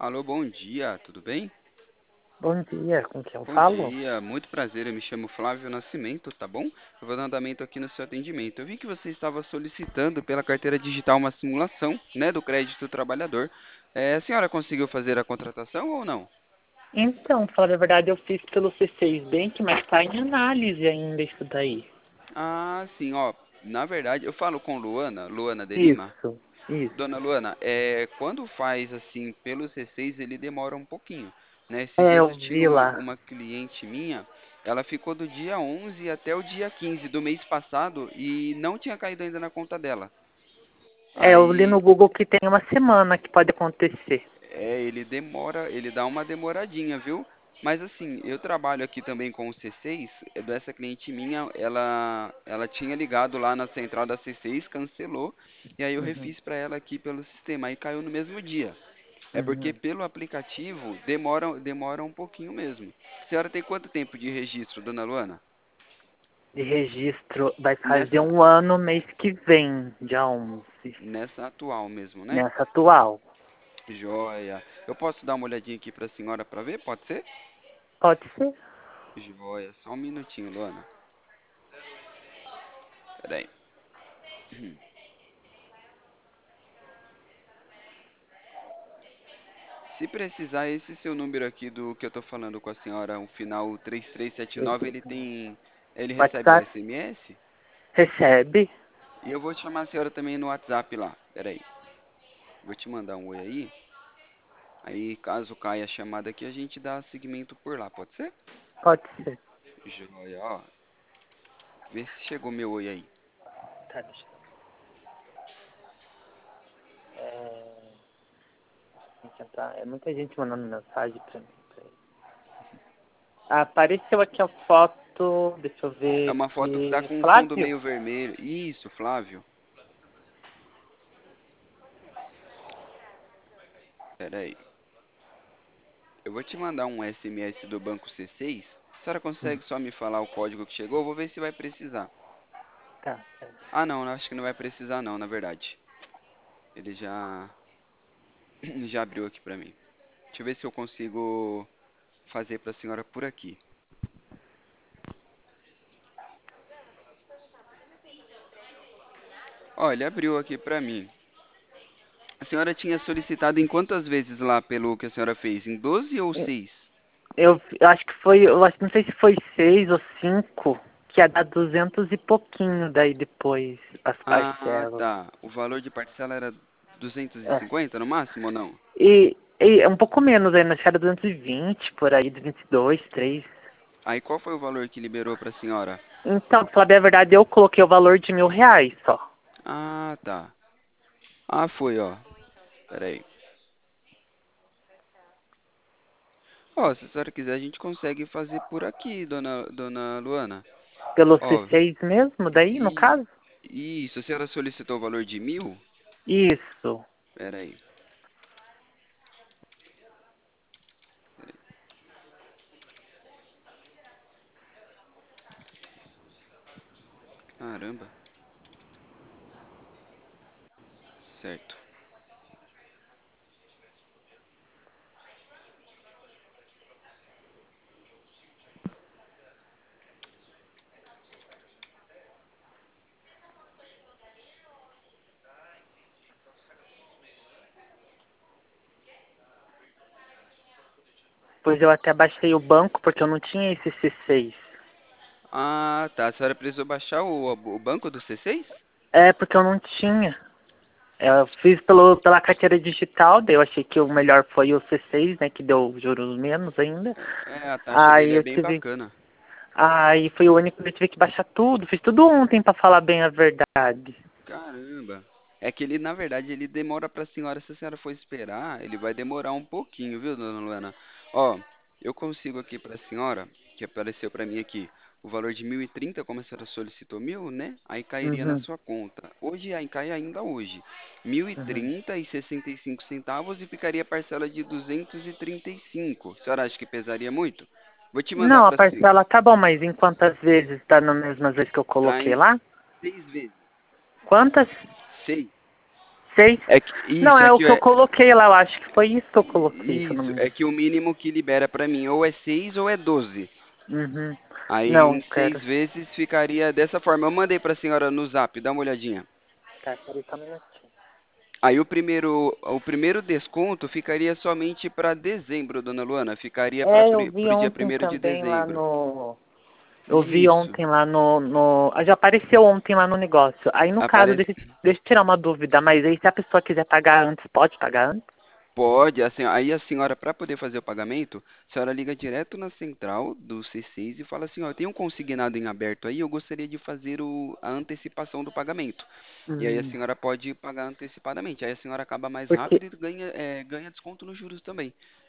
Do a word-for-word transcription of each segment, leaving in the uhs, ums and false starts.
Alô, bom dia, tudo bem? Bom dia, com quem eu Bom falo? dia, muito prazer, eu me chamo Flávio Nascimento, tá bom? Eu vou dar andamento aqui no seu atendimento. Eu vi que você estava solicitando pela carteira digital uma simulação, né, do crédito do trabalhador. É, a senhora conseguiu fazer a contratação ou não? Então, pra falar a verdade, eu fiz pelo C seis Bank, mas tá em análise ainda isso daí. Ah, sim, ó, na verdade, eu falo com Luana, Luana de Lima. Isso, isso. Dona Luana, é, quando faz assim pelo C seis, ele demora um pouquinho, né? Esses É, dias eu eu tive vi uma, lá. uma cliente minha, ela ficou do dia onze até o dia quinze do mês passado e não tinha caído ainda na conta dela. É, eu li no Aí, Google que tem uma semana que pode acontecer. é, ele demora, ele dá uma demoradinha, viu? Mas assim, eu trabalho aqui também com o C seis, é dessa cliente minha, ela, ela tinha ligado lá na central da C seis, cancelou, e aí eu Uhum, refiz para ela aqui pelo sistema, aí caiu no mesmo dia. É porque uhum. pelo aplicativo demora, demora um pouquinho mesmo. A senhora tem quanto tempo de registro, dona Luana? De registro vai fazer Nessa, um ano mês que vem, dia onze, nessa atual mesmo, né? nessa atual. Joia. Eu posso dar uma olhadinha aqui para a senhora para ver? Pode ser? Pode ser? Joia. Só um minutinho, Luana. Peraí. Se precisar, esse seu número aqui do que eu tô falando com a senhora, o final três três sete nove, ele tem. Ele recebe o WhatsApp S M S? recebe? E eu vou chamar a senhora também no WhatsApp lá. Peraí. Vou te mandar um oi aí. Aí, caso caia a chamada aqui, a gente dá seguimento por lá, pode ser? Pode ser. Joia, ó. Vê se chegou meu oi aí. Tá, deixa eu... É, tem que entrar. É muita gente mandando mensagem pra mim. Peraí. Apareceu aqui a foto, deixa eu É ver uma foto que tá aqui. com um fundo Flávio? meio vermelho. Isso, Flávio. Pera aí. Eu vou te mandar um S M S do Banco C seis. A senhora Hum, consegue só me falar o código que chegou? Eu vou ver se vai precisar. tá, peraí. Ah, não, acho que não vai precisar não, na verdade. Ele já já abriu aqui pra mim. Deixa eu ver se eu consigo fazer pra senhora por aqui. Ó, ele abriu aqui pra mim. A senhora tinha solicitado em quantas vezes lá pelo que a senhora fez? Em doze ou seis? Eu, eu acho que foi, eu acho, não sei se foi seis ou cinco, que ia dar duzentos e pouquinho daí depois, as Ah, parcelas. tá. O valor de parcela era duzentos e É. cinquenta no máximo ou não? E, e é um pouco menos aí, acho que era duzentos e vinte, por aí, duzentos e dois, três. Aí qual foi o valor que liberou pra senhora? Então, pra falar bem a verdade, eu coloquei o valor de mil reais só. Ah, tá. Ah, foi, ó. Pera aí. Ó, se a senhora quiser, a gente consegue fazer por aqui, dona, dona Luana. Pelo c Ó, seis mesmo, daí, no e caso? isso, a senhora solicitou o valor de mil? Isso. Pera aí. Caramba. Certo. Pois eu até baixei o banco porque eu não tinha esse c seis. Ah, tá. A senhora precisou baixar o, o banco do C seis? É, porque eu não tinha. Eu fiz pelo, pela carteira digital, daí eu achei que o melhor foi o c seis, né, que deu juros menos ainda. É, a taxa dele Aí é eu bem tive, bacana. aí foi o único que eu tive que baixar tudo, fiz tudo ontem pra falar bem a verdade. Caramba. É que ele, na verdade, ele demora pra senhora. Se a senhora for esperar, ele vai demorar um pouquinho, viu, dona Luana? Ó, eu consigo aqui pra senhora, que apareceu pra mim aqui, o valor de mil e trinta, como a senhora solicitou mil, né? Aí cairia na Uhum, sua conta. Hoje, aí cai ainda hoje. Mil e uhum. trinta e sessenta e cinco centavos e ficaria a parcela de duzentos e trinta e cinco. A senhora acha que pesaria muito? Vou te mandar Não, a pra si. parcela tá bom, mas em quantas vezes tá nas mesmas vezes que eu Tá coloquei em lá? seis vezes. Quantas? Seis. Seis? É que, Não, isso, é é o que que eu é, coloquei lá, eu acho que foi isso que eu coloquei, se eu não isso, me é engano. que o mínimo que libera pra mim ou é seis ou é doze. Uhum. Aí Não, em seis pera. vezes ficaria dessa forma. Eu mandei pra senhora no zap, dá uma olhadinha. Tá, peraí só um minutinho. Aí o primeiro, o primeiro desconto ficaria somente para dezembro, dona Luana. Ficaria para É, eu vi o dia ontem primeiro de também lá dezembro. no. Eu vi Isso. ontem lá no, no. ah, Já apareceu ontem lá no negócio. Aí no caso, Aparece. deixa, deixa eu tirar uma dúvida, mas aí se a pessoa quiser pagar antes, pode pagar antes? Pode, assim, aí a senhora, para poder fazer o pagamento, a senhora liga direto na central do C seis e fala assim, ó, tem um consignado em aberto aí, eu gostaria de fazer o, a antecipação do pagamento. E aí a Hum, senhora pode pagar antecipadamente. Aí a senhora acaba mais porque. rápido e ganha, é, ganha desconto nos juros também.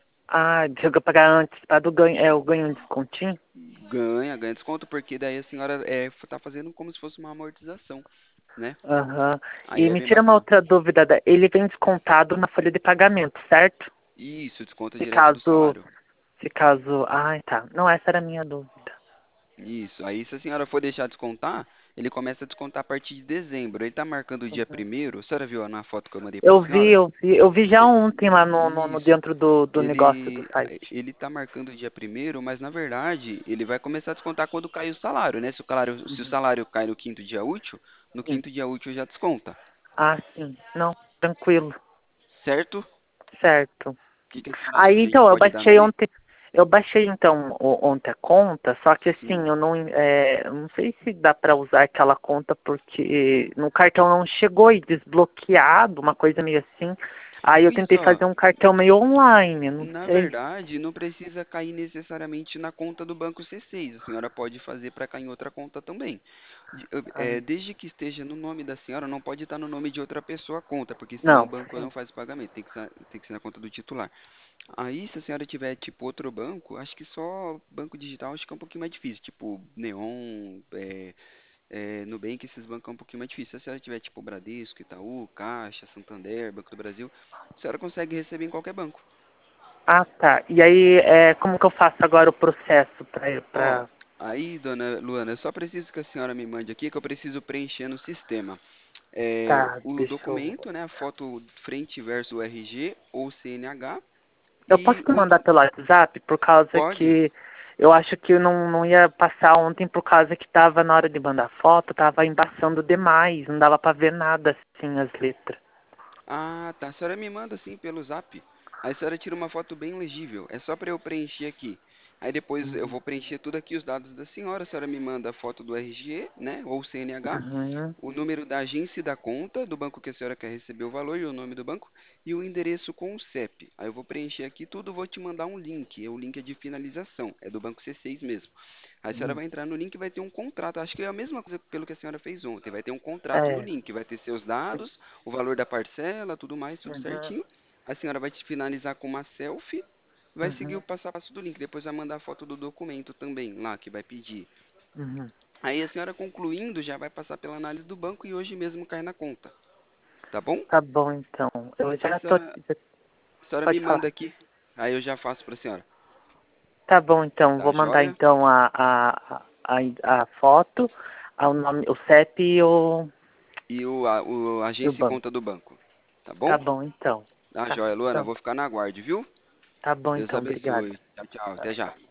Ah, se eu pagar antes, para do ganho, é, eu ganho um descontinho? Ganha, ganha desconto, porque daí a senhora é, tá fazendo como se fosse uma amortização, né? Aham. Aí E é me bem tira uma bacana. outra dúvida. da- Ele vem descontado na folha de pagamento, certo? Isso, desconta Se direto do caso. salário. Se caso. Ai, tá. Não, essa era a minha dúvida. Isso. Aí se a senhora for deixar descontar, ele começa a descontar a partir de dezembro. Ele tá marcando o dia primeiro. A senhora viu na foto que eu mandei pra Eu vi, senhora? eu vi, eu vi já E- ontem lá no, no, no- Isso. dentro do, do negócio do Ele site. ele tá marcando o dia primeiro, mas na verdade ele vai começar a descontar quando cair o salário, né? Se o salário, se o Uhum. salário cai no quinto dia útil, no Sim. quinto dia útil já desconta, Ah, sim. Não, tranquilo. certo? O Certo. que que a senhora acha Aí que a gente então, eu pode dar baixei nele? ontem, eu baixei então o- ontem a conta, só que assim, Sim. eu não, é, eu não sei se dá pra usar aquela conta porque no cartão não chegou e desbloqueado, uma coisa meio assim. Aí eu Isso, tentei ó. fazer um cartão meio online, não Na sei. verdade, não precisa cair necessariamente na conta do banco C seis. A senhora pode fazer para cair em outra conta também. De- eu- Ah, é, desde que esteja no nome da senhora, não pode estar no nome de outra pessoa a conta, porque senão o não, banco não sim. faz o pagamento. Tem que ser, tem que ser na conta do titular. Aí, se a senhora tiver tipo outro banco, acho que só banco digital acho que é um pouquinho mais difícil. Tipo Neon, é, é, Nubank, esses bancos é um pouquinho mais difícil. Se a senhora tiver tipo Bradesco, Itaú, Caixa, Santander, Banco do Brasil, a senhora consegue receber em qualquer banco. Ah, tá. E aí, é, como que eu faço agora o processo pra, Ó, pra... aí, dona Luana, eu só preciso que a senhora me mande aqui, que eu preciso preencher no sistema. É, Tá, o deixa eu... documento, né, a foto frente versus R G ou C N H Eu posso e te o mandar nu- pelo WhatsApp por causa pode? que eu acho que eu não, não ia passar ontem por causa que tava na hora de mandar foto, tava embaçando demais, não dava pra ver nada assim as letras. Ah, tá. A senhora me manda assim pelo Zap. Aí a senhora tira uma foto bem legível. É só para eu preencher aqui. Aí depois eu Uhum. vou preencher tudo aqui os dados da senhora. A senhora me manda a foto do R G, né, ou C N H, Uhum. o número da agência e da conta do banco que a senhora quer receber o valor e o nome do banco e o endereço com o C E P. Aí eu vou preencher aqui tudo, vou te mandar um link. O link é de finalização, é do banco C seis mesmo. Aí a senhora Uhum. vai entrar no link e vai ter um contrato. Acho que é a mesma coisa pelo que a senhora fez ontem. Vai ter um contrato no É. link, vai ter seus dados, o valor da parcela, tudo mais, tudo Uhum. certinho. A senhora vai te finalizar com uma selfie, vai seguir Uhum. o passo a passo do link. Depois vai mandar a foto do documento também, lá que vai pedir. Uhum. Aí a senhora concluindo já vai passar pela análise do banco e hoje mesmo cai na conta, tá bom? Tá bom então. Eu Aí a já tô. senhora, já- a senhora me Pode manda falar. aqui, aí eu já faço pra senhora. Tá bom então. Tá Vou mandar joia? então a, a, a, a foto, a, o nome, o C E P e o, E o, a, o e o agência e banco. conta do banco, tá Tá bom? bom então. Tá Tá. joia, Luana, Então, vou ficar na guarda, viu? tá bom Deus então. Obrigado. abençoe. Tchau, tchau. Até já.